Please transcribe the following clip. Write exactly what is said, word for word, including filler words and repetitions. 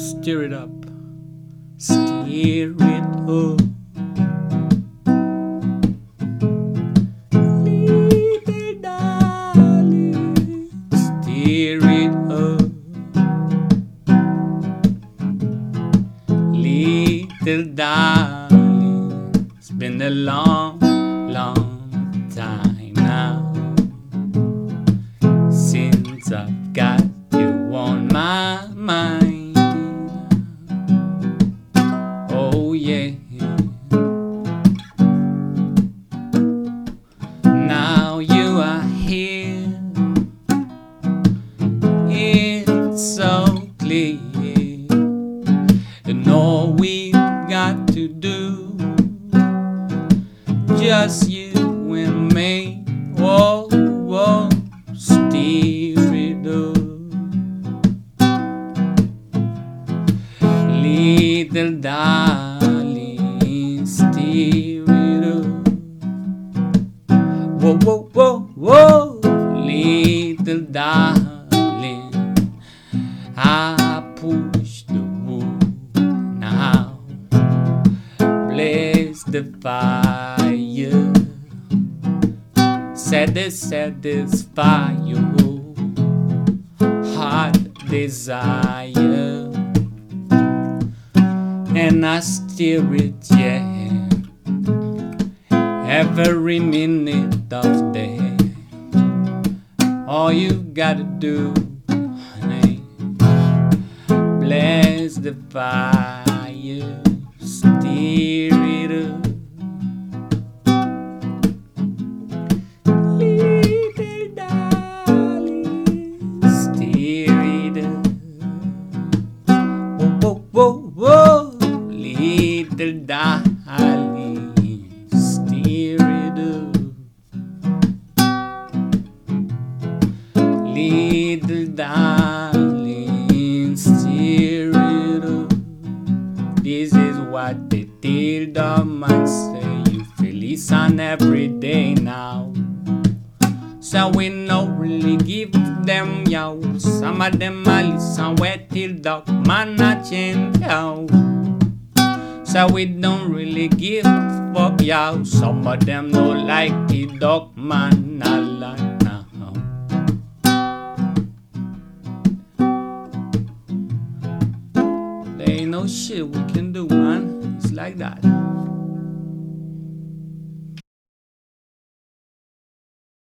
Stir it up, stir it up. Little darling, stir it up. Little darling, it's been a long, long time now since I've got you on my mind. Oh yeah. Now you are here. It's so clear. And all we've got to do, just you and me. Whoa, whoa, stir it up. Little darling, stir it up. Whoa, whoa, whoa, whoa, little darling, I push the wood now, blaze the fire, satisfy your heart desire, and I stir it, yeah, every minute of the day. All you gotta do, honey, blaze the fire, stir it up. Little darling, stir it up. Whoa, whoa, whoa, whoa, little darling, stir it up. Little darling, stir it up. This is what they tell the man say. You feliz on every day now. So we no really give them yo. Some of them a listen wet till dog man a change yo. So we don't really give a fuck yo. Some of them no like the dog man a like now. There ain't no shit we can do, man. It's like that.